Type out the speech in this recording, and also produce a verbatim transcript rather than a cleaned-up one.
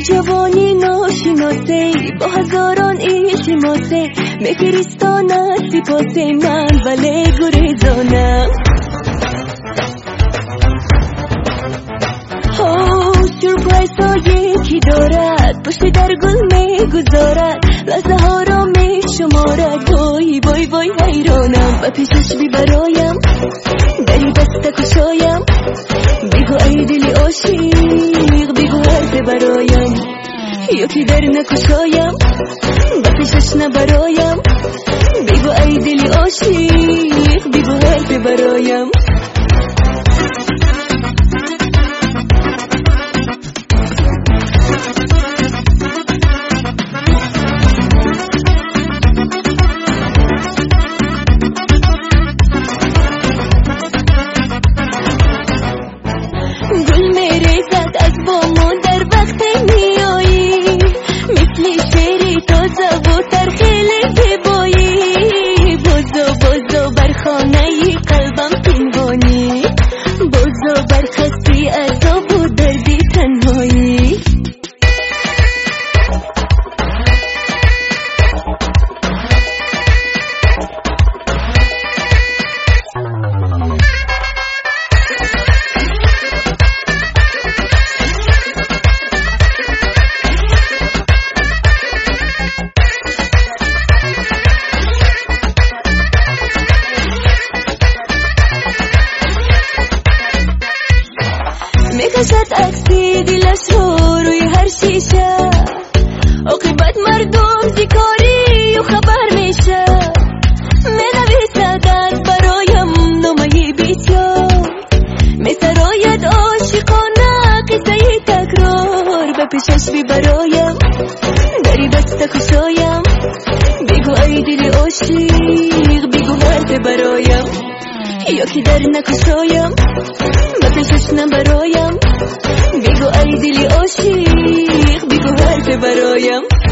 جوانی ناشناسه با هزاران التماسه میفرستاند سپاس من ولی گریزانم. سورپرایز ها یکی دارد پشت در گل میگذارد لحظه ها را میشمارد. وای وای وای حیرانم و پیشش بی برایم دری دست کشایم. بگو ای دل عاشق بگو حرف برایم یکی در نکشایم و پیشش نبرایم. بگو ای دل عاشق بگو حرف برایم. گل میریزد از بامون در وقت میایی مثل شعری تازه و ترخیل زیبایی. بازو بازو بر خانه قلبم پنهانی بازو بر خستی عذاب و دردی تنهایی. میکشد عکسی دلش رو روی هر شیشه عاقبت مردم زیکاری و خبر میشه. مینویسد از برایم نامه بسیار میسراید عاشقانه قصه تکرار به پیشش بی برایم دری دست کشایم. بگو ای دل عاشق بگو حرف برایم یکی در نکشایم و پیشش نبرایم. بگو ای دل عاشق بگو حرف برایم.